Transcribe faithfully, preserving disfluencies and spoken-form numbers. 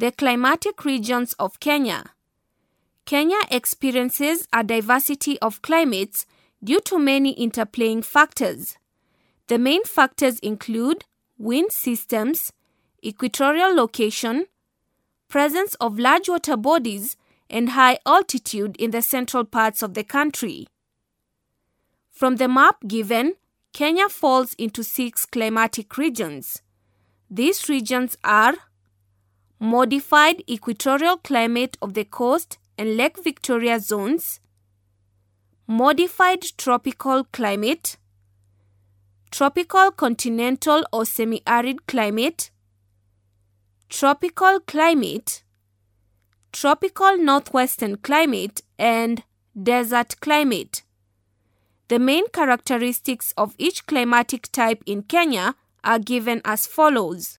The climatic regions of Kenya. Kenya experiences a diversity of climates due to many interplaying factors. The main factors include wind systems, equatorial location, presence of large water bodies, and high altitude in the central parts of the country. From the map given, Kenya falls into six climatic regions. These regions are modified equatorial climate of the coast and Lake Victoria zones, modified tropical climate, tropical continental or semi-arid climate, tropical climate, tropical northwestern climate, and desert climate. The main characteristics of each climatic type in Kenya are given as follows.